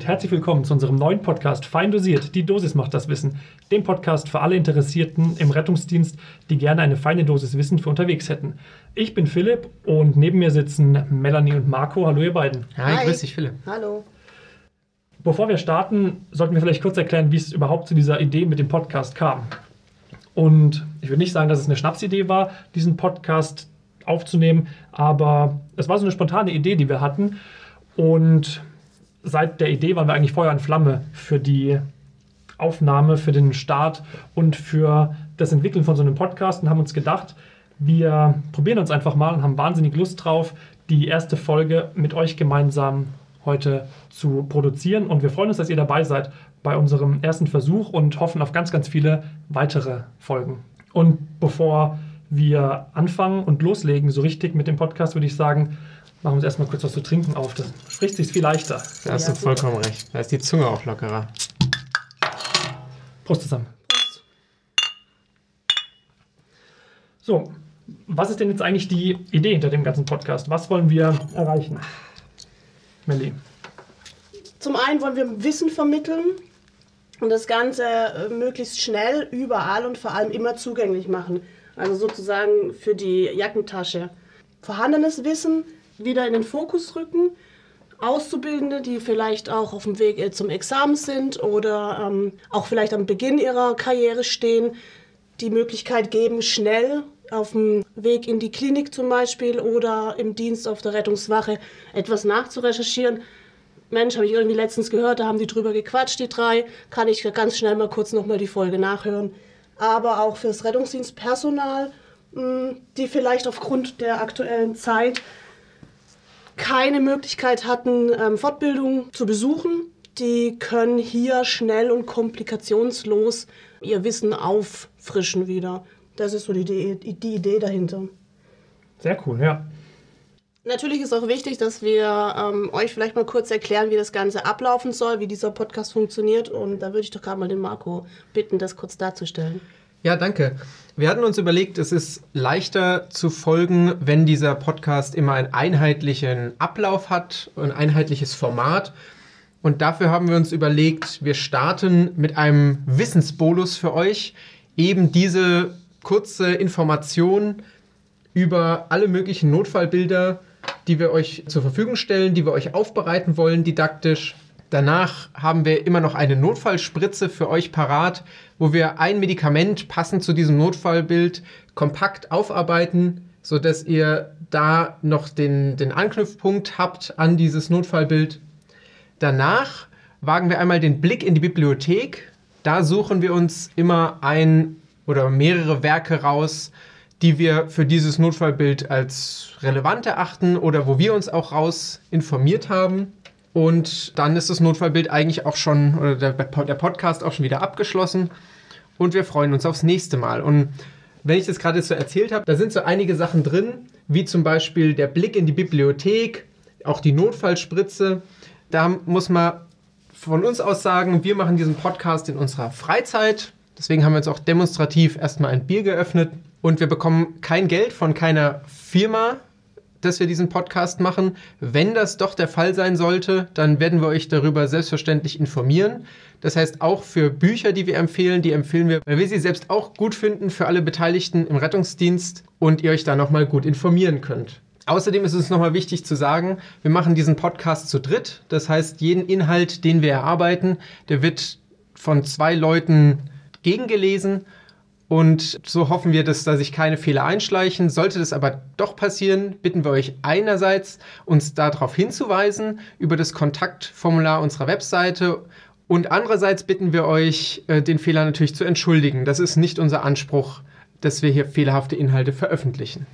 und herzlich willkommen zu unserem neuen Podcast Fein dosiert, die Dosis macht das Wissen. Dem Podcast für alle Interessierten im Rettungsdienst, die gerne eine feine Dosis Wissen für unterwegs hätten. Ich bin Philipp und neben mir sitzen Melanie und Marco. Hallo ihr beiden. Hi, grüß dich Philipp. Hallo. Bevor wir starten, sollten wir vielleicht kurz erklären, wie es überhaupt zu dieser Idee mit dem Podcast kam. Und ich würde nicht sagen, dass es eine Schnapsidee war, diesen Podcast aufzunehmen, aber es war so eine spontane Idee, die wir hatten. Und seit der Idee waren wir eigentlich Feuer und Flamme für die Aufnahme, für den Start und für das Entwickeln von so einem Podcast und haben uns gedacht, wir probieren uns einfach mal und haben wahnsinnig Lust drauf, die erste Folge mit euch gemeinsam heute zu produzieren. Und wir freuen uns, dass ihr dabei seid bei unserem ersten Versuch und hoffen auf ganz, ganz viele weitere Folgen. Und bevor wir anfangen und loslegen so richtig mit dem Podcast, würde ich sagen, machen wir uns erstmal kurz was zu trinken auf. Das spricht sich viel leichter. Da hast du vollkommen recht. Da ist die Zunge auch lockerer. Prost zusammen. Prost. So, was ist denn jetzt eigentlich die Idee hinter dem ganzen Podcast? Was wollen wir erreichen? Melli. Zum einen wollen wir Wissen vermitteln und das Ganze möglichst schnell, überall und vor allem immer zugänglich machen. Also sozusagen für die Jackentasche. Vorhandenes Wissen wieder in den Fokus rücken. Auszubildende, die vielleicht auch auf dem Weg zum Examen sind oder auch vielleicht am Beginn ihrer Karriere stehen, die Möglichkeit geben, schnell auf dem Weg in die Klinik zum Beispiel oder im Dienst auf der Rettungswache etwas nachzurecherchieren. Mensch, habe ich irgendwie letztens gehört, da haben die drüber gequatscht, die drei. Kann ich ganz schnell mal kurz nochmal die Folge nachhören. Aber auch fürs Rettungsdienstpersonal, die vielleicht aufgrund der aktuellen Zeit keine Möglichkeit hatten, Fortbildung zu besuchen, die können hier schnell und komplikationslos ihr Wissen auffrischen wieder. Das ist so die Idee dahinter. Sehr cool, ja. Natürlich ist auch wichtig, dass wir euch vielleicht mal kurz erklären, wie das Ganze ablaufen soll, wie dieser Podcast funktioniert. Und da würde ich doch gerade mal den Marco bitten, das kurz darzustellen. Ja, danke. Wir hatten uns überlegt, es ist leichter zu folgen, wenn dieser Podcast immer einen einheitlichen Ablauf hat, ein einheitliches Format. Und dafür haben wir uns überlegt, wir starten mit einem Wissensbolus für euch. Eben diese kurze Information über alle möglichen Notfallbilder, die wir euch zur Verfügung stellen, die wir euch aufbereiten wollen, didaktisch. Danach haben wir immer noch eine Notfallspritze für euch parat, wo wir ein Medikament passend zu diesem Notfallbild kompakt aufarbeiten, sodass ihr da noch den Anknüpfpunkt habt an dieses Notfallbild. Danach wagen wir einmal den Blick in die Bibliothek. Da suchen wir uns immer ein oder mehrere Werke raus, die wir für dieses Notfallbild als relevant erachten oder wo wir uns auch raus informiert haben. Und dann ist das Notfallbild eigentlich auch schon, oder der Podcast auch schon wieder abgeschlossen. Und wir freuen uns aufs nächste Mal. Und wenn ich das gerade so erzählt habe, da sind so einige Sachen drin, wie zum Beispiel der Blick in die Bibliothek, auch die Notfallspritze. Da muss man von uns aus sagen, wir machen diesen Podcast in unserer Freizeit. Deswegen haben wir uns auch demonstrativ erstmal ein Bier geöffnet. Und wir bekommen kein Geld von keiner Firma, dass wir diesen Podcast machen. Wenn das doch der Fall sein sollte, dann werden wir euch darüber selbstverständlich informieren. Das heißt, auch für Bücher, die wir empfehlen, die empfehlen wir, weil wir sie selbst auch gut finden für alle Beteiligten im Rettungsdienst und ihr euch da nochmal gut informieren könnt. Außerdem ist es nochmal wichtig zu sagen, wir machen diesen Podcast zu dritt. Das heißt, jeden Inhalt, den wir erarbeiten, der wird von 2 Leuten gegengelesen. Und so hoffen wir, dass da sich keine Fehler einschleichen. Sollte das aber doch passieren, bitten wir euch einerseits, uns darauf hinzuweisen über das Kontaktformular unserer Webseite und andererseits bitten wir euch, den Fehler natürlich zu entschuldigen. Das ist nicht unser Anspruch, dass wir hier fehlerhafte Inhalte veröffentlichen.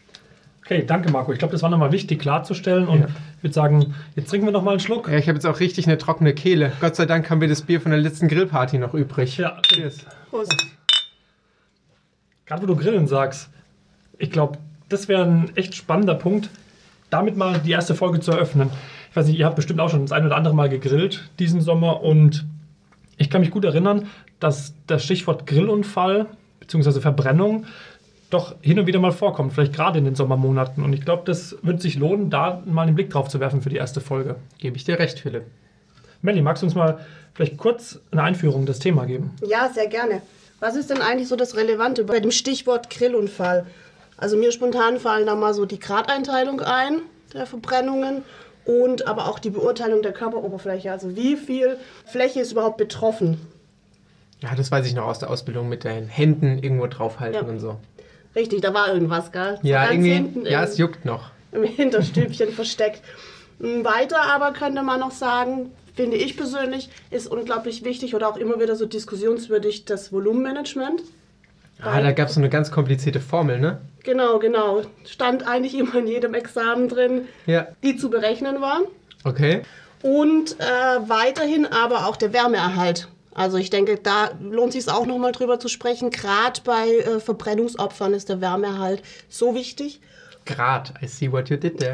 Okay, danke Marco. Ich glaube, das war nochmal wichtig klarzustellen und ich würde sagen, jetzt trinken wir nochmal einen Schluck. Ja, ich habe jetzt auch richtig eine trockene Kehle. Gott sei Dank haben wir das Bier von der letzten Grillparty noch übrig. Ja, cheers. Prost. Gerade wo du Grillen sagst, ich glaube, das wäre ein echt spannender Punkt, damit mal die erste Folge zu eröffnen. Ich weiß nicht, ihr habt bestimmt auch schon das ein oder andere Mal gegrillt diesen Sommer und ich kann mich gut erinnern, dass das Stichwort Grillunfall bzw. Verbrennung doch hin und wieder mal vorkommt, vielleicht gerade in den Sommermonaten. Und ich glaube, das wird sich lohnen, da mal einen Blick drauf zu werfen für die erste Folge. Gebe ich dir recht, Philipp. Melli, magst du uns mal vielleicht kurz eine Einführung in das Thema geben? Ja, sehr gerne. Was ist denn eigentlich so das Relevante bei dem Stichwort Grillunfall? Also mir spontan fallen da mal so die Gradeinteilung ein, der Verbrennungen, und aber auch die Beurteilung der Körperoberfläche. Also wie viel Fläche ist überhaupt betroffen? Ja, das weiß ich noch aus der Ausbildung mit den Händen irgendwo draufhalten und so. Richtig, da war irgendwas, gell? So Ja, ganz irgendwie, hinten ja, es juckt noch. im Hinterstübchen versteckt. Weiter aber könnte man noch sagen, finde ich persönlich, ist unglaublich wichtig oder auch immer wieder so diskussionswürdig das Volumenmanagement. Ah, da gab es so eine ganz komplizierte Formel, ne? Genau. Stand eigentlich immer in jedem Examen drin, Ja. die zu berechnen war. Okay. Und weiterhin aber auch der Wärmeerhalt. Also ich denke, da lohnt es sich auch nochmal drüber zu sprechen. Gerade bei Verbrennungsopfern ist der Wärmeerhalt so wichtig. Grad, I see what you did there.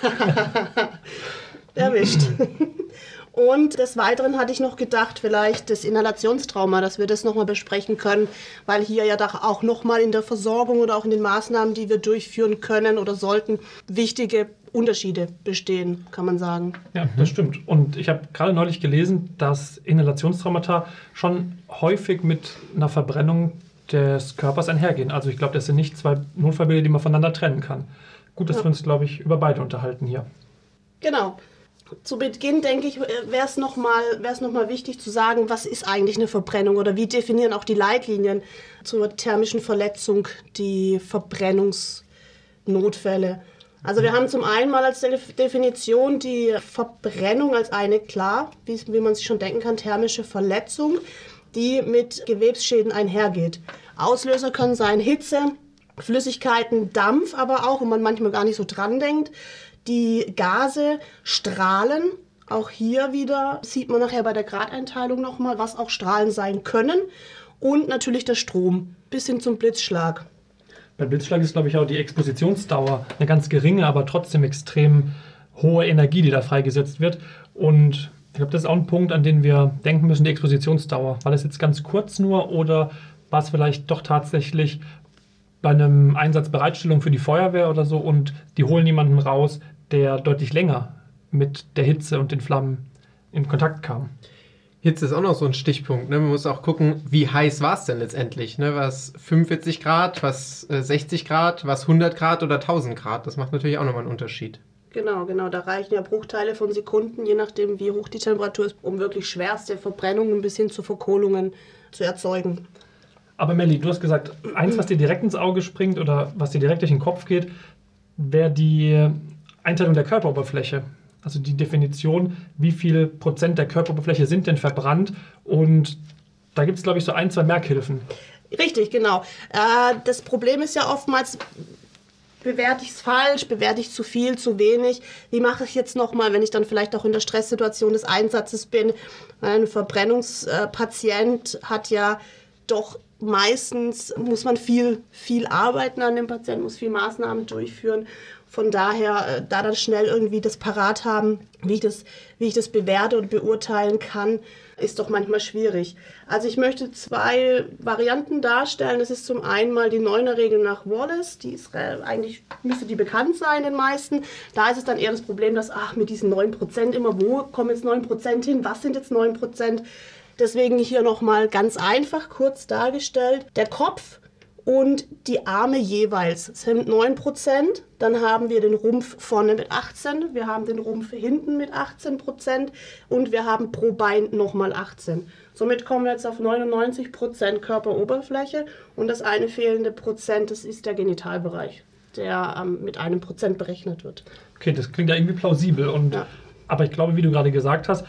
Erwischt. Und des Weiteren hatte ich noch gedacht, vielleicht das Inhalationstrauma, dass wir das nochmal besprechen können, weil hier ja doch auch nochmal in der Versorgung oder auch in den Maßnahmen, die wir durchführen können oder sollten, wichtige Unterschiede bestehen, kann man sagen. Ja, das stimmt. Und ich habe gerade neulich gelesen, dass Inhalationstraumata schon häufig mit einer Verbrennung des Körpers einhergehen. Also ich glaube, das sind nicht zwei Notfallbilder, die man voneinander trennen kann. Gut, dass wir uns, glaube ich, über beide unterhalten hier. Genau. Zu Beginn, denke ich, wäre es noch mal wichtig zu sagen, was ist eigentlich eine Verbrennung oder wie definieren auch die Leitlinien zur thermischen Verletzung die Verbrennungsnotfälle. Also wir haben zum einen mal als Definition die Verbrennung als eine, klar, wie man sich schon denken kann, thermische Verletzung, die mit Gewebsschäden einhergeht. Auslöser können sein Hitze, Flüssigkeiten, Dampf, aber auch, wo man manchmal gar nicht so dran denkt, die Gase, Strahlen, auch hier wieder sieht man nachher bei der Gradeinteilung nochmal, was auch Strahlen sein können. Und natürlich der Strom, bis hin zum Blitzschlag. Beim Blitzschlag ist, glaube ich, auch die Expositionsdauer eine ganz geringe, aber trotzdem extrem hohe Energie, die da freigesetzt wird. Und ich glaube, das ist auch ein Punkt, an den wir denken müssen, die Expositionsdauer. War das jetzt ganz kurz nur oder war es vielleicht doch tatsächlich bei einem Einsatzbereitstellung für die Feuerwehr oder so und die holen jemanden raus, der deutlich länger mit der Hitze und den Flammen in Kontakt kam? Hitze ist auch noch so ein Stichpunkt. Ne? Man muss auch gucken, wie heiß war es denn letztendlich? Ne? Was 45 Grad, was 60 Grad, was 100 Grad oder 1000 Grad? Das macht natürlich auch nochmal einen Unterschied. Genau. Da reichen ja Bruchteile von Sekunden, je nachdem wie hoch die Temperatur ist, um wirklich schwerste Verbrennungen bis hin zu Verkohlungen zu erzeugen. Aber Melli, du hast gesagt, eins, was dir direkt ins Auge springt oder was dir direkt durch den Kopf geht, wäre die Einteilung der Körperoberfläche. Also die Definition, wie viel Prozent der Körperoberfläche sind denn verbrannt. Und da gibt es, glaube ich, so 1, 2 Merkhilfen. Richtig, genau. Das Problem ist ja oftmals, bewerte ich es falsch, bewerte ich zu viel, zu wenig. Wie mache ich jetzt nochmal, wenn ich dann vielleicht auch in der Stresssituation des Einsatzes bin? Ein Verbrennungspatient hat ja doch meistens, muss man viel arbeiten an dem Patienten, muss viel Maßnahmen durchführen. Von daher, da dann schnell irgendwie das parat haben, wie ich das bewerte und beurteilen kann, ist doch manchmal schwierig. Also ich möchte 2 Varianten darstellen. Das ist zum einen mal die 9er-Regel nach Wallace. Die ist eigentlich, müsste die bekannt sein den meisten. Da ist es dann eher das Problem, dass mit diesen 9% immer, wo kommen jetzt 9% hin? Was sind jetzt 9%? Deswegen hier nochmal ganz einfach kurz dargestellt. Der Kopf und die Arme jeweils sind 9%. Dann haben wir den Rumpf vorne mit 18%, wir haben den Rumpf hinten mit 18% und wir haben pro Bein nochmal 18%. Somit kommen wir jetzt auf 99% Körperoberfläche und das eine fehlende Prozent, das ist der Genitalbereich, der mit 1% berechnet wird. Okay, das klingt ja irgendwie plausibel. Und, ja. Aber ich glaube, wie du gerade gesagt hast,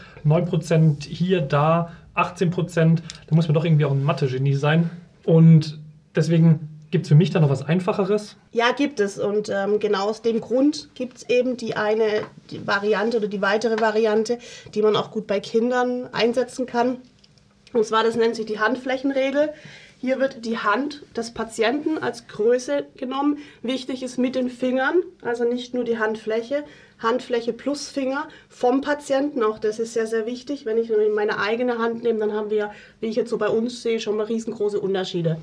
9% hier, da, 18%, da muss man doch irgendwie auch ein Mathe-Genie sein. Und deswegen gibt es für mich da noch was Einfacheres? Ja, gibt es. Und genau aus dem Grund gibt es eben die Variante oder die weitere Variante, die man auch gut bei Kindern einsetzen kann. Und zwar, das nennt sich die Handflächenregel. Hier wird die Hand des Patienten als Größe genommen. Wichtig ist mit den Fingern, also nicht nur die Handfläche plus Finger vom Patienten. Auch das ist sehr, sehr wichtig. Wenn ich meine eigene Hand nehme, dann haben wir, wie ich jetzt so bei uns sehe, schon mal riesengroße Unterschiede.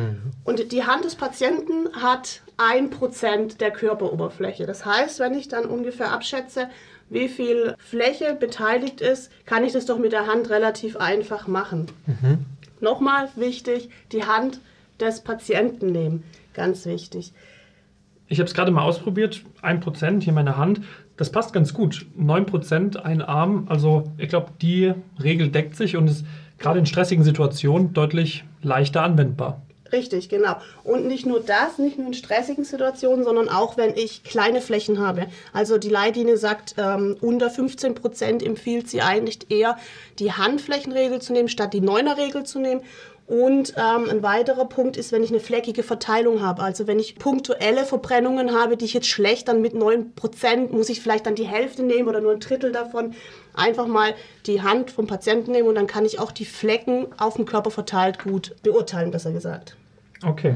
Und die Hand des Patienten hat 1% der Körperoberfläche. Das heißt, wenn ich dann ungefähr abschätze, wie viel Fläche beteiligt ist, kann ich das doch mit der Hand relativ einfach machen. Nochmal wichtig, die Hand des Patienten nehmen. Ganz wichtig. Ich habe es gerade mal ausprobiert, 1% hier in meiner Hand, das passt ganz gut. 9% ein Arm, also ich glaube, die Regel deckt sich und ist gerade in stressigen Situationen deutlich leichter anwendbar. Richtig, genau. Und nicht nur das, nicht nur in stressigen Situationen, sondern auch, wenn ich kleine Flächen habe. Also die Leitlinie sagt, unter 15% empfiehlt sie eigentlich eher, die Handflächenregel zu nehmen, statt die 9er-Regel zu nehmen. Und ein weiterer Punkt ist, wenn ich eine fleckige Verteilung habe. Also wenn ich punktuelle Verbrennungen habe, die ich jetzt schlecht dann mit 9%, muss ich vielleicht dann die Hälfte nehmen oder nur ein Drittel davon. Einfach mal die Hand vom Patienten nehmen und dann kann ich auch die Flecken auf dem Körper verteilt gut beurteilen, besser gesagt. Okay.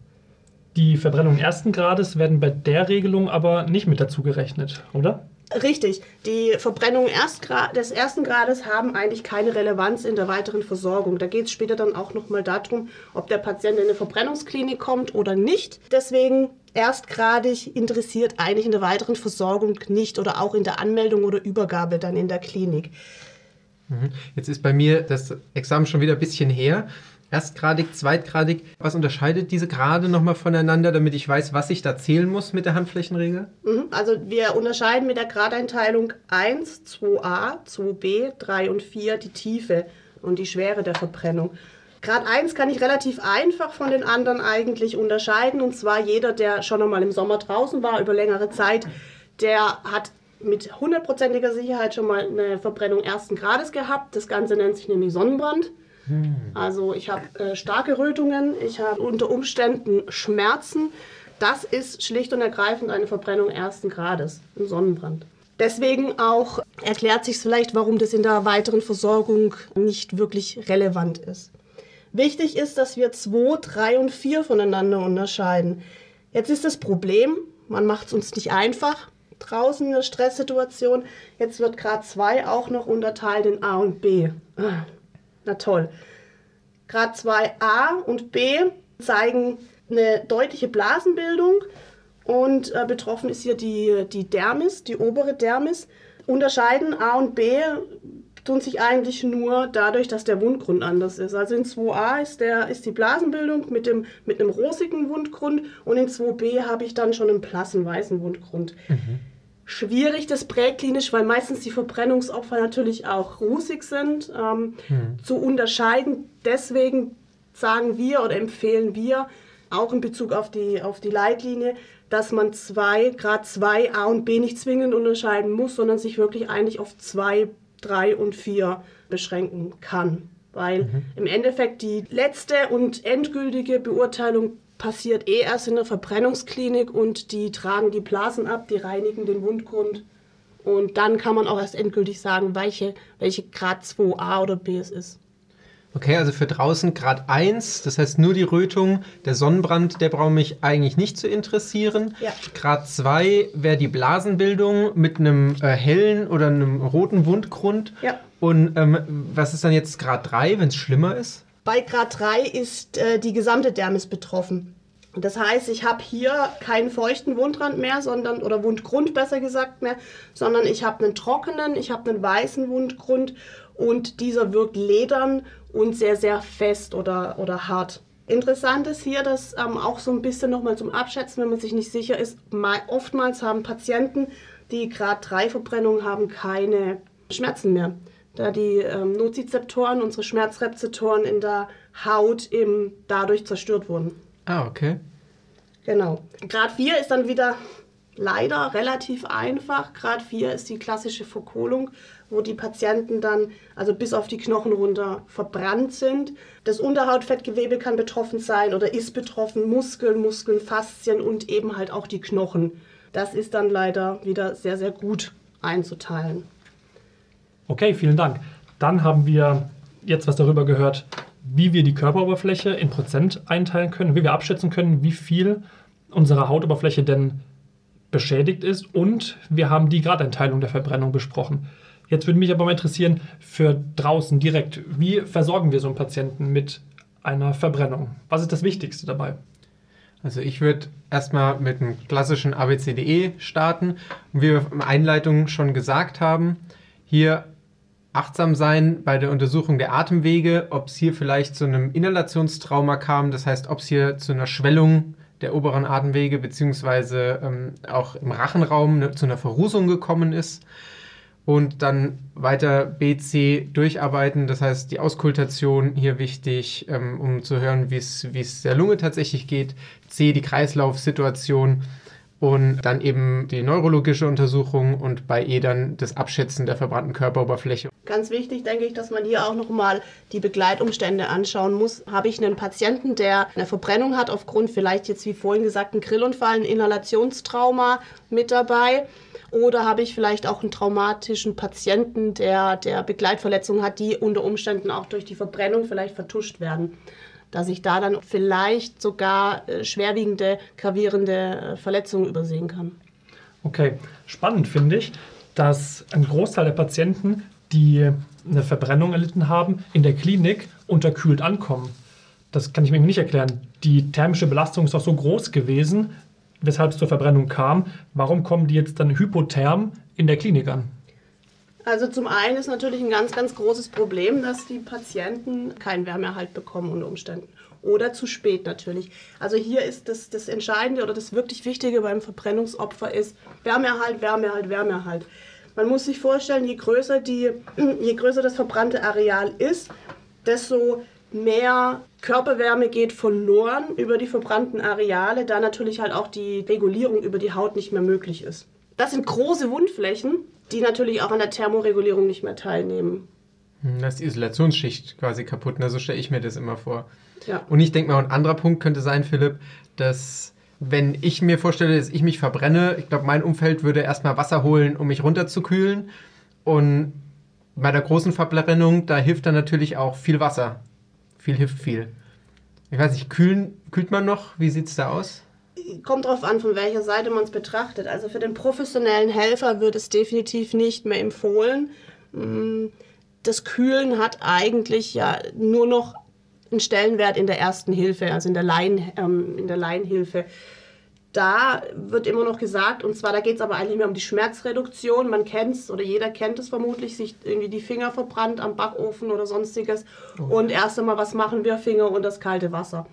Die Verbrennungen ersten Grades werden bei der Regelung aber nicht mit dazu gerechnet, oder? Richtig. Die Verbrennungen des ersten Grades haben eigentlich keine Relevanz in der weiteren Versorgung. Da geht es später dann auch nochmal darum, ob der Patient in eine Verbrennungsklinik kommt oder nicht. Deswegen erstgradig interessiert eigentlich in der weiteren Versorgung nicht oder auch in der Anmeldung oder Übergabe dann in der Klinik. Jetzt ist bei mir das Examen schon wieder ein bisschen her. Erstgradig, zweitgradig. Was unterscheidet diese Grade nochmal voneinander, damit ich weiß, was ich da zählen muss mit der Handflächenregel? Also wir unterscheiden mit der Gradeinteilung 1, 2a, 2b, 3 und 4 die Tiefe und die Schwere der Verbrennung. Grad 1 kann ich relativ einfach von den anderen eigentlich unterscheiden. Und zwar jeder, der schon einmal im Sommer draußen war über längere Zeit, der hat mit 100%iger Sicherheit schon mal eine Verbrennung ersten Grades gehabt. Das Ganze nennt sich nämlich Sonnenbrand. Also ich habe starke Rötungen, ich habe unter Umständen Schmerzen. Das ist schlicht und ergreifend eine Verbrennung ersten Grades, ein Sonnenbrand. Deswegen auch erklärt sich vielleicht, warum das in der weiteren Versorgung nicht wirklich relevant ist. Wichtig ist, dass wir 2, 3 und 4 voneinander unterscheiden. Jetzt ist das Problem, man macht es uns nicht einfach draußen in der Stresssituation. Jetzt wird Grad 2 auch noch unterteilt in A und B. Na toll. Grad 2a und b zeigen eine deutliche Blasenbildung und betroffen ist hier die Dermis, die obere Dermis. Unterscheiden A und B tun sich eigentlich nur dadurch, dass der Wundgrund anders ist. Also in 2a ist die Blasenbildung mit einem rosigen Wundgrund und in 2b habe ich dann schon einen blassen weißen Wundgrund. Schwierig das präklinisch, weil meistens die Verbrennungsopfer natürlich auch rußig sind, zu unterscheiden. Deswegen sagen wir oder empfehlen wir, auch in Bezug auf die Leitlinie, dass man Grad 2 A und B nicht zwingend unterscheiden muss, sondern sich wirklich eigentlich auf 2, 3 und 4 beschränken kann. Weil im Endeffekt die letzte und endgültige Beurteilung passiert erst in der Verbrennungsklinik und die tragen die Blasen ab, die reinigen den Wundgrund und dann kann man auch erst endgültig sagen, welche Grad 2a oder b es ist. Okay, also für draußen Grad 1, das heißt nur die Rötung, der Sonnenbrand, der braucht mich eigentlich nicht zu interessieren. Ja. Grad 2 wäre die Blasenbildung mit einem hellen oder einem roten Wundgrund. Ja. Und was ist dann jetzt Grad 3, wenn es schlimmer ist? Bei Grad 3 ist die gesamte Dermis betroffen. Das heißt, ich habe hier keinen feuchten Wundrand mehr, oder Wundgrund besser gesagt mehr, sondern ich habe einen trockenen, ich habe einen weißen Wundgrund und dieser wirkt ledern und sehr, sehr fest oder hart. Interessant ist hier, dass auch so ein bisschen nochmal zum Abschätzen, wenn man sich nicht sicher ist, oftmals haben Patienten, die Grad 3 Verbrennung haben, keine Schmerzen mehr. Da die Nozizeptoren, unsere Schmerzrezeptoren in der Haut eben dadurch zerstört wurden. Ah, okay. Genau. Grad 4 ist dann wieder leider relativ einfach. Grad 4 ist die klassische Verkohlung, wo die Patienten dann, also bis auf die Knochen runter, verbrannt sind. Das Unterhautfettgewebe kann betroffen sein oder ist betroffen, Muskeln, Faszien und eben halt auch die Knochen. Das ist dann leider wieder sehr, sehr gut einzuteilen. Okay, vielen Dank. Dann haben wir jetzt was darüber gehört, wie wir die Körperoberfläche in Prozent einteilen können, wie wir abschätzen können, wie viel unserer Hautoberfläche denn beschädigt ist. Und wir haben die Gradeinteilung der Verbrennung besprochen. Jetzt würde mich aber mal interessieren, für draußen direkt, wie versorgen wir so einen Patienten mit einer Verbrennung? Was ist das Wichtigste dabei? Also ich würde erstmal mit einem klassischen ABCDE starten. Und wie wir in der Einleitung schon gesagt haben, hier achtsam sein bei der Untersuchung der Atemwege, ob es hier vielleicht zu einem Inhalationstrauma kam, das heißt, ob es hier zu einer Schwellung der oberen Atemwege beziehungsweise auch im Rachenraum zu einer Verrußung gekommen ist. Und dann weiter B, C durcharbeiten, das heißt die Auskultation hier wichtig, um zu hören, wie es der Lunge tatsächlich geht. C, die Kreislaufsituation und dann eben die neurologische Untersuchung und bei E dann das Abschätzen der verbrannten Körperoberfläche. Ganz wichtig, denke ich, dass man hier auch nochmal die Begleitumstände anschauen muss. Habe ich einen Patienten, der eine Verbrennung hat, aufgrund vielleicht jetzt wie vorhin gesagt, einen Grillunfall, ein Inhalationstrauma mit dabei? Oder habe ich vielleicht auch einen traumatischen Patienten, der Begleitverletzungen hat, die unter Umständen auch durch die Verbrennung vielleicht vertuscht werden? Dass ich da dann vielleicht sogar schwerwiegende, gravierende Verletzungen übersehen kann. Okay, spannend finde ich, dass ein Großteil der Patienten, die eine Verbrennung erlitten haben, in der Klinik unterkühlt ankommen. Das kann ich mir nicht erklären. Die thermische Belastung ist doch so groß gewesen, weshalb es zur Verbrennung kam. Warum kommen die jetzt dann hypotherm in der Klinik an? Also zum einen ist natürlich ein ganz, ganz großes Problem, dass die Patienten keinen Wärmeerhalt bekommen unter Umständen. Oder zu spät natürlich. Also hier ist das Entscheidende oder das wirklich Wichtige beim Verbrennungsopfer ist Wärmeerhalt, Wärmeerhalt, Wärmeerhalt. Man muss sich vorstellen, je größer das verbrannte Areal ist, desto mehr Körperwärme geht verloren über die verbrannten Areale, da natürlich halt auch die Regulierung über die Haut nicht mehr möglich ist. Das sind große Wundflächen, die natürlich auch an der Thermoregulierung nicht mehr teilnehmen. Da ist die Isolationsschicht quasi kaputt, so stelle ich mir das immer vor. Ja. Und ich denke mal, ein anderer Punkt könnte sein, Philipp, dass wenn ich mir vorstelle, dass ich mich verbrenne, ich glaube, mein Umfeld würde erstmal Wasser holen, um mich runterzukühlen. Und bei der großen Verbrennung, da hilft dann natürlich auch viel Wasser. Viel hilft viel. Ich weiß nicht, kühlt man noch? Wie sieht es da aus? Kommt drauf an, von welcher Seite man es betrachtet. Also für den professionellen Helfer wird es definitiv nicht mehr empfohlen. Das Kühlen hat eigentlich ja nur noch einen Stellenwert in der ersten Hilfe, also in der Laienhilfe. Da wird immer noch gesagt, und zwar da geht es aber eigentlich mehr um die Schmerzreduktion. Man kennt es oder jeder kennt es vermutlich, sich irgendwie die Finger verbrannt am Backofen oder sonstiges. Und erst einmal, was machen wir? Finger und das kalte Wasser.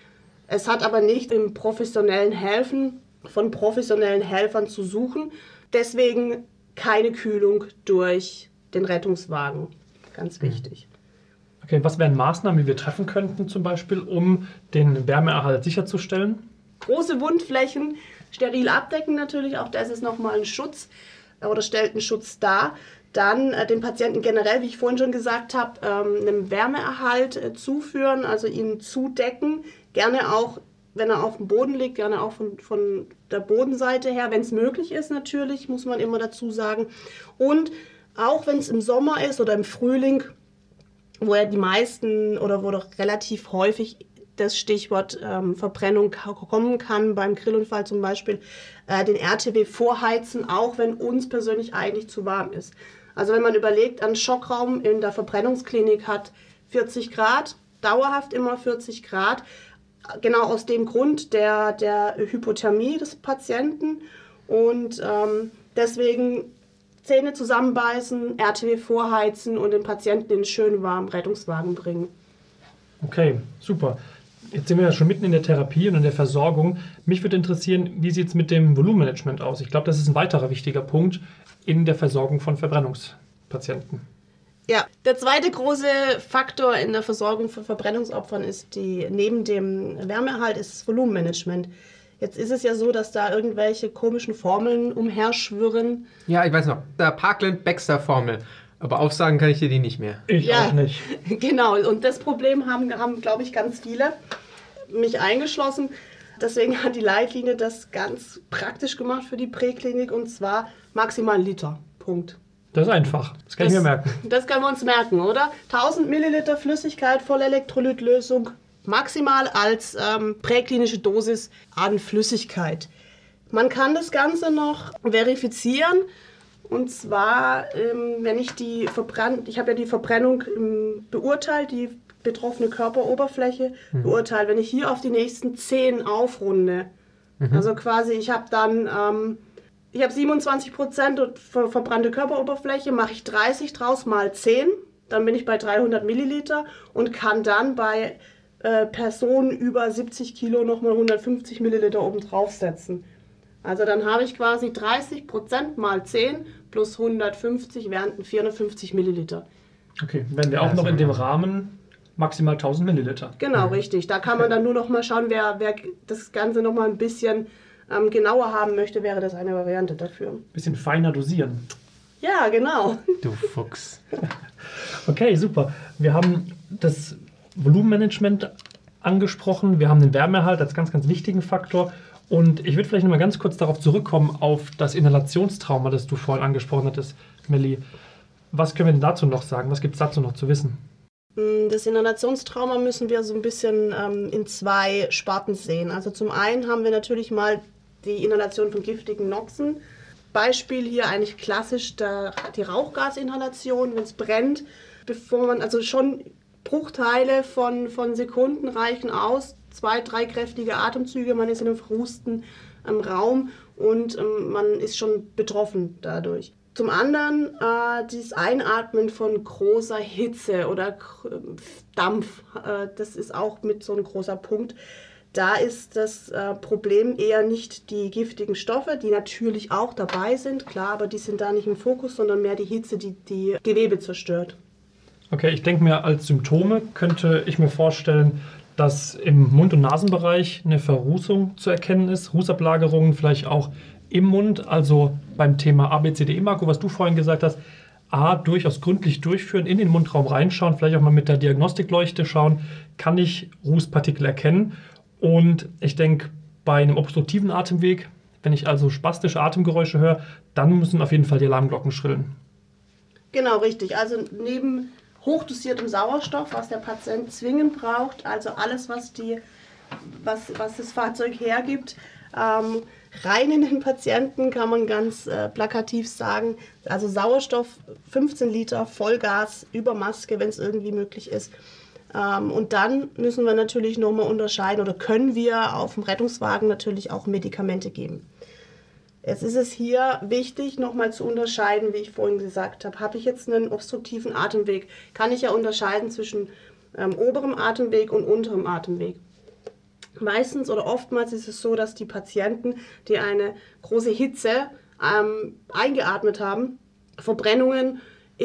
Es hat aber nicht im professionellen Helfen von professionellen Helfern zu suchen. Deswegen keine Kühlung durch den Rettungswagen. Ganz wichtig. Okay, was wären Maßnahmen, die wir treffen könnten, zum Beispiel, um den Wärmeerhalt sicherzustellen? Große Wundflächen steril abdecken natürlich, auch das ist nochmal ein Schutz oder stellt einen Schutz dar. Dann den Patienten generell, wie ich vorhin schon gesagt habe, einen Wärmeerhalt zuführen, also ihn zudecken. Gerne auch, wenn er auf dem Boden liegt, gerne auch von der Bodenseite her, wenn es möglich ist natürlich, muss man immer dazu sagen. Und auch wenn es im Sommer ist oder im Frühling, wo ja die meisten oder wo doch relativ häufig das Stichwort Verbrennung kommen kann, beim Grillunfall zum Beispiel, den RTW vorheizen, auch wenn uns persönlich eigentlich zu warm ist. Also wenn man überlegt, ein Schockraum in der Verbrennungsklinik hat 40 Grad, dauerhaft immer 40 Grad, genau aus dem Grund der Hypothermie des Patienten und deswegen Zähne zusammenbeißen, RTW vorheizen und den Patienten in einen schönen warmen Rettungswagen bringen. Okay, super. Jetzt sind wir ja schon mitten in der Therapie und in der Versorgung. Mich würde interessieren, wie sieht es mit dem Volumenmanagement aus? Ich glaube, das ist ein weiterer wichtiger Punkt in der Versorgung von Verbrennungspatienten. Ja, der zweite große Faktor in der Versorgung von Verbrennungsopfern ist neben dem Wärmeerhalt ist das Volumenmanagement. Jetzt ist es ja so, dass da irgendwelche komischen Formeln umherschwirren. Ja, ich weiß noch, der Parkland-Baxter-Formel. Aber aufsagen kann ich dir die nicht mehr. Ich auch nicht. Genau, und das Problem haben glaube ich, ganz viele, mich eingeschlossen. Deswegen hat die Leitlinie das ganz praktisch gemacht für die Präklinik und zwar maximal 1 Liter. Punkt. Das ist einfach. Das kann ich mir merken. Das können wir uns merken, oder? 1000 Milliliter Flüssigkeit, Vollelektrolytlösung, maximal als präklinische Dosis an Flüssigkeit. Man kann das Ganze noch verifizieren. Und zwar, wenn ich habe ja die Verbrennung beurteilt, die betroffene Körperoberfläche beurteilt. Wenn ich hier auf die nächsten 10 aufrunde, also quasi ich habe dann ich habe 27% verbrannte Körperoberfläche, mache ich 30 draus mal 10, dann bin ich bei 300 Milliliter und kann dann bei Personen über 70 Kilo nochmal 150 Milliliter oben draufsetzen. Also dann habe ich quasi 30% mal 10 plus 150 wären 450 Milliliter. Okay, wenn wir auch noch in dem Rahmen maximal 1000 Milliliter. Genau, richtig. Da kann man dann nur noch mal schauen, wer das Ganze noch mal ein bisschen genauer haben möchte, wäre das eine Variante dafür. Ein bisschen feiner dosieren. Ja, genau. Du Fuchs. Okay, super. Wir haben das Volumenmanagement angesprochen. Wir haben den Wärmeerhalt als ganz, ganz wichtigen Faktor. Und ich würde vielleicht noch mal ganz kurz darauf zurückkommen, auf das Inhalationstrauma, das du vorhin angesprochen hattest, Melli. Was können wir denn dazu noch sagen? Was gibt es dazu noch zu wissen? Das Inhalationstrauma müssen wir so ein bisschen in 2 Sparten sehen. Also zum einen haben wir natürlich mal die Inhalation von giftigen Noxen. Beispiel hier eigentlich klassisch die Rauchgasinhalation, wenn es brennt, bevor man, also schon Bruchteile von Sekunden reichen aus, 2, 3 kräftige Atemzüge, man ist in einem verrußten Raum und man ist schon betroffen dadurch. Zum anderen dieses Einatmen von großer Hitze oder Dampf, das ist auch mit so ein großer Punkt. Da ist das Problem eher nicht die giftigen Stoffe, die natürlich auch dabei sind, klar, aber die sind da nicht im Fokus, sondern mehr die Hitze, die die Gewebe zerstört. Okay, ich denke mir, als Symptome könnte ich mir vorstellen, dass im Mund- und Nasenbereich eine Verrußung zu erkennen ist, Rußablagerungen vielleicht auch im Mund, also beim Thema ABCDE, Marco, was du vorhin gesagt hast, durchaus gründlich durchführen, in den Mundraum reinschauen, vielleicht auch mal mit der Diagnostikleuchte schauen, kann ich Rußpartikel erkennen. Und ich denke, bei einem obstruktiven Atemweg, wenn ich also spastische Atemgeräusche höre, dann müssen auf jeden Fall die Alarmglocken schrillen. Genau, richtig. Also neben hochdosiertem Sauerstoff, was der Patient zwingend braucht, also alles, was das Fahrzeug hergibt, rein in den Patienten kann man ganz plakativ sagen, also Sauerstoff 15 Liter Vollgas über Maske, wenn es irgendwie möglich ist. Und dann müssen wir natürlich nochmal unterscheiden oder können wir auf dem Rettungswagen natürlich auch Medikamente geben. Jetzt ist es hier wichtig, nochmal zu unterscheiden, wie ich vorhin gesagt habe. Habe ich jetzt einen obstruktiven Atemweg, kann ich ja unterscheiden zwischen oberem Atemweg und unterem Atemweg. Meistens oder oftmals ist es so, dass die Patienten, die eine große Hitze eingeatmet haben, Verbrennungen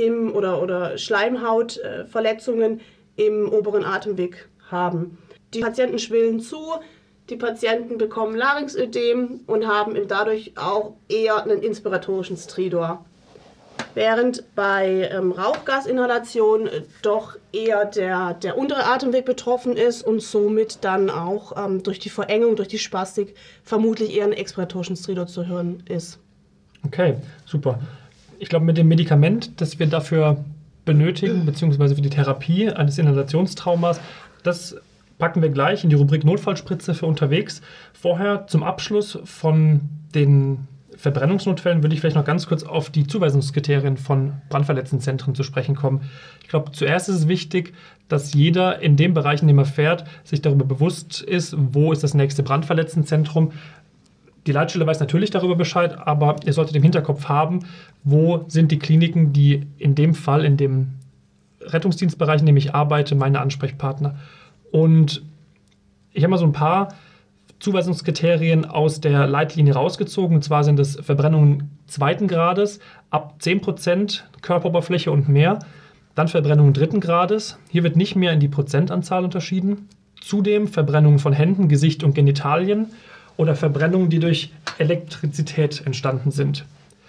oder Schleimhautverletzungen im oberen Atemweg haben. Die Patienten schwillen zu, die Patienten bekommen Larynxödem und haben dadurch auch eher einen inspiratorischen Stridor. Während bei Rauchgasinhalation doch eher der untere Atemweg betroffen ist und somit dann auch durch die Verengung, durch die Spastik vermutlich eher ein expiratorischen Stridor zu hören ist. Okay, super. Ich glaube, mit dem Medikament, das wir dafür benötigen, beziehungsweise für die Therapie eines Inhalationstraumas, das packen wir gleich in die Rubrik Notfallspritze für unterwegs. Vorher zum Abschluss von den Verbrennungsnotfällen würde ich vielleicht noch ganz kurz auf die Zuweisungskriterien von Brandverletztenzentren zu sprechen kommen. Ich glaube, zuerst ist es wichtig, dass jeder in dem Bereich, in dem er fährt, sich darüber bewusst ist, wo ist das nächste Brandverletztenzentrum. Die Leitstelle weiß natürlich darüber Bescheid, aber ihr solltet im Hinterkopf haben, wo sind die Kliniken, die in dem Fall, in dem Rettungsdienstbereich, in dem ich arbeite, meine Ansprechpartner. Und ich habe mal so ein paar Zuweisungskriterien aus der Leitlinie rausgezogen. Und zwar sind es Verbrennungen 2. Grades ab 10% Körperoberfläche und mehr. Dann Verbrennungen 3. Grades. Hier wird nicht mehr in die Prozentanzahl unterschieden. Zudem Verbrennungen von Händen, Gesicht und Genitalien oder Verbrennungen, die durch Elektrizität entstanden sind.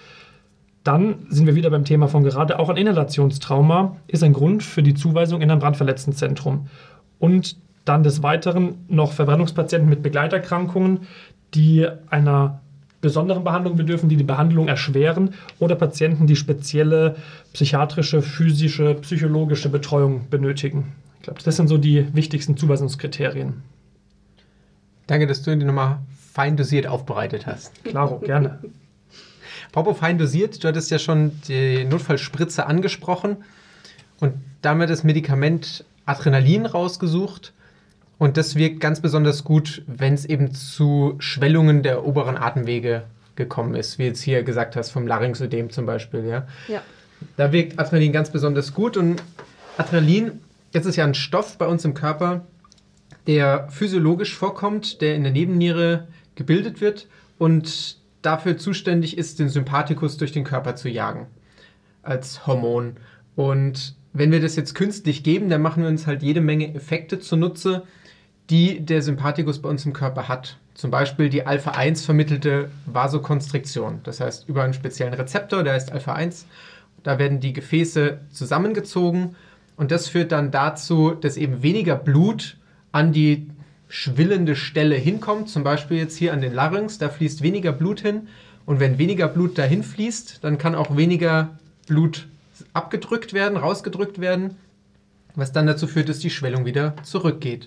Dann sind wir wieder beim Thema von gerade. Auch ein Inhalationstrauma ist ein Grund für die Zuweisung in ein Brandverletztenzentrum. Und dann des Weiteren noch Verbrennungspatienten mit Begleiterkrankungen, die einer besonderen Behandlung bedürfen, die die Behandlung erschweren, oder Patienten, die spezielle psychiatrische, physische, psychologische Betreuung benötigen. Ich glaube, das sind so die wichtigsten Zuweisungskriterien. Danke, dass du die nochmal fein dosiert aufbereitet hast. Klaro, gerne. Apropos fein dosiert, du hattest ja schon die Notfallspritze angesprochen und damit das Medikament Adrenalin rausgesucht. Und das wirkt ganz besonders gut, wenn es eben zu Schwellungen der oberen Atemwege gekommen ist, wie jetzt hier gesagt hast, vom Larynxödem zum Beispiel. Ja? Ja. Da wirkt Adrenalin ganz besonders gut. Und Adrenalin, das ist ja ein Stoff bei uns im Körper, der physiologisch vorkommt, der in der Nebenniere gebildet wird und dafür zuständig ist, den Sympathikus durch den Körper zu jagen als Hormon. Und wenn wir das jetzt künstlich geben, dann machen wir uns halt jede Menge Effekte zunutze, die der Sympathikus bei uns im Körper hat. Zum Beispiel die Alpha-1 vermittelte Vasokonstriktion. Das heißt, über einen speziellen Rezeptor, der heißt Alpha-1, da werden die Gefäße zusammengezogen und das führt dann dazu, dass eben weniger Blut an die schwillende Stelle hinkommt. Zum Beispiel jetzt hier an den Larynx, da fließt weniger Blut hin und wenn weniger Blut dahin fließt, dann kann auch weniger Blut abgedrückt werden, rausgedrückt werden, was dann dazu führt, dass die Schwellung wieder zurückgeht.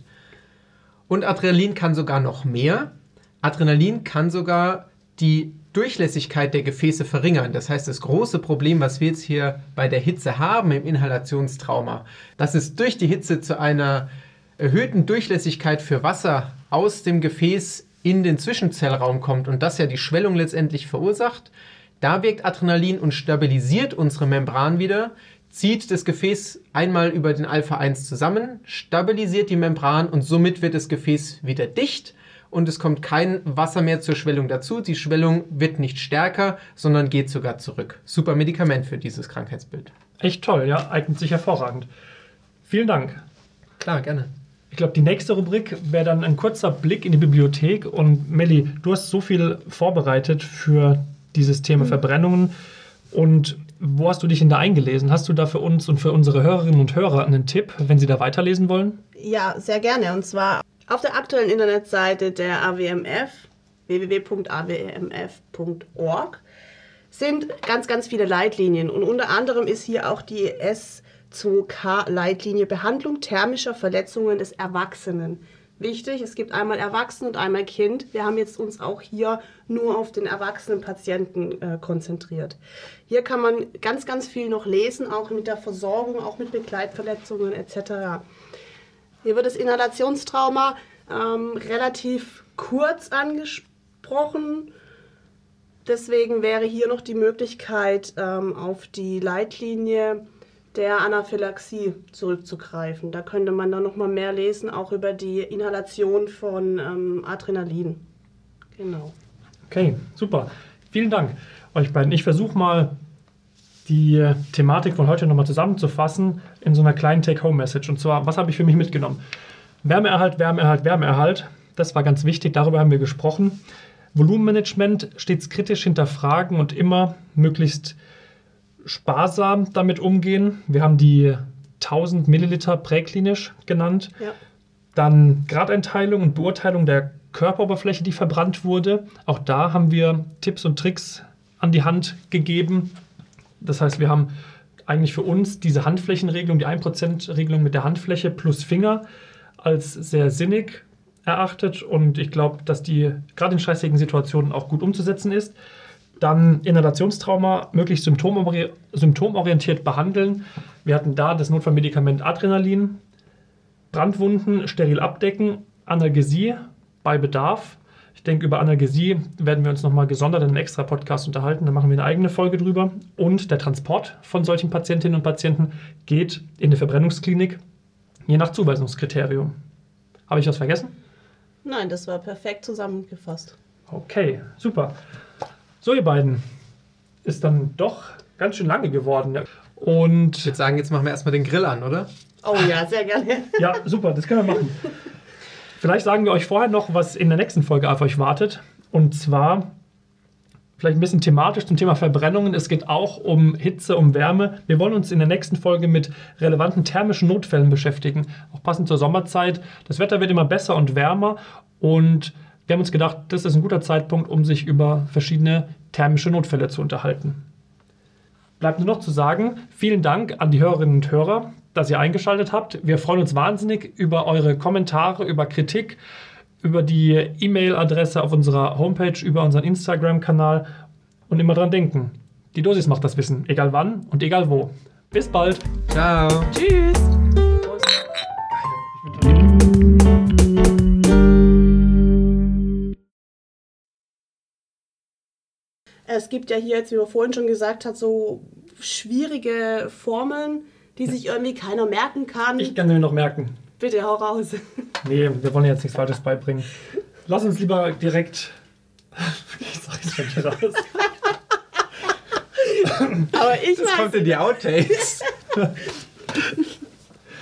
Und Adrenalin kann sogar noch mehr. Adrenalin kann sogar die Durchlässigkeit der Gefäße verringern. Das heißt, das große Problem, was wir jetzt hier bei der Hitze haben im Inhalationstrauma, dass es durch die Hitze zu einer erhöhten Durchlässigkeit für Wasser aus dem Gefäß in den Zwischenzellraum kommt und das ja die Schwellung letztendlich verursacht, da wirkt Adrenalin und stabilisiert unsere Membran wieder, zieht das Gefäß einmal über den Alpha-1 zusammen, stabilisiert die Membran und somit wird das Gefäß wieder dicht und es kommt kein Wasser mehr zur Schwellung dazu. Die Schwellung wird nicht stärker, sondern geht sogar zurück. Super Medikament für dieses Krankheitsbild. Echt toll, ja, eignet sich hervorragend. Vielen Dank. Klar, gerne. Ich glaube, die nächste Rubrik wäre dann ein kurzer Blick in die Bibliothek. Und Melli, du hast so viel vorbereitet für dieses Thema Verbrennungen. Und wo hast du dich denn da eingelesen? Hast du da für uns und für unsere Hörerinnen und Hörer einen Tipp, wenn sie da weiterlesen wollen? Ja, sehr gerne. Und zwar auf der aktuellen Internetseite der AWMF, www.awmf.org, sind ganz, ganz viele Leitlinien. Und unter anderem ist hier auch die S2K-Leitlinie Behandlung thermischer Verletzungen des Erwachsenen. Wichtig, es gibt einmal Erwachsenen und einmal Kind. Wir haben jetzt uns auch hier nur auf den erwachsenen Patienten konzentriert. Hier kann man ganz, ganz viel noch lesen, auch mit der Versorgung, auch mit Begleitverletzungen etc. Hier wird das Inhalationstrauma relativ kurz angesprochen. Deswegen wäre hier noch die Möglichkeit, auf die Leitlinie der Anaphylaxie zurückzugreifen. Da könnte man dann noch mal mehr lesen, auch über die Inhalation von Adrenalin. Genau. Okay, super. Vielen Dank euch beiden. Ich versuche mal, die Thematik von heute nochmal zusammenzufassen in so einer kleinen Take-Home-Message. Und zwar, was habe ich für mich mitgenommen? Wärmeerhalt, Wärmeerhalt, Wärmeerhalt. Das war ganz wichtig, darüber haben wir gesprochen. Volumenmanagement stets kritisch hinterfragen und immer möglichst sparsam damit umgehen. Wir haben die 1000 Milliliter präklinisch genannt. Ja. Dann Gradeinteilung und Beurteilung der Körperoberfläche, die verbrannt wurde. Auch da haben wir Tipps und Tricks an die Hand gegeben. Das heißt, wir haben eigentlich für uns diese Handflächenregelung, die 1%-Regelung mit der Handfläche plus Finger als sehr sinnig erachtet. Und ich glaube, dass die gerade in stressigen Situationen auch gut umzusetzen ist. Dann Inhalationstrauma möglichst symptomorientiert behandeln. Wir hatten da das Notfallmedikament Adrenalin, Brandwunden steril abdecken, Analgesie bei Bedarf. Ich denke, über Analgesie werden wir uns nochmal gesondert in einem extra Podcast unterhalten. Da machen wir eine eigene Folge drüber. Und der Transport von solchen Patientinnen und Patienten geht in die Verbrennungsklinik, je nach Zuweisungskriterium. Habe ich was vergessen? Nein, das war perfekt zusammengefasst. Okay, super. So, ihr beiden, ist dann doch ganz schön lange geworden. Und Ich würde sagen, jetzt machen wir erstmal den Grill an, oder? Oh ja, sehr gerne. ja, super, das können wir machen. Vielleicht sagen wir euch vorher noch, was in der nächsten Folge auf euch wartet. Und zwar vielleicht ein bisschen thematisch zum Thema Verbrennungen. Es geht auch um Hitze, um Wärme. Wir wollen uns in der nächsten Folge mit relevanten thermischen Notfällen beschäftigen. Auch passend zur Sommerzeit. Das Wetter wird immer besser und wärmer. Und wir haben uns gedacht, das ist ein guter Zeitpunkt, um sich über verschiedene thermische Notfälle zu unterhalten. Bleibt nur noch zu sagen, vielen Dank an die Hörerinnen und Hörer, dass ihr eingeschaltet habt. Wir freuen uns wahnsinnig über eure Kommentare, über Kritik, über die E-Mail-Adresse auf unserer Homepage, über unseren Instagram-Kanal und immer dran denken. Die Dosis macht das Wissen, egal wann und egal wo. Bis bald. Ciao. Tschüss. Prost. Es gibt ja hier, jetzt wie man vorhin schon gesagt hat, so schwierige Formeln, die sich irgendwie keiner merken kann. Ich kann mir noch merken. Bitte, hau raus. Nee, wir wollen jetzt nichts Falsches beibringen. Lass uns lieber direkt... Ich sag jetzt schon wieder raus. Aber ich Das kommt in die Outtakes.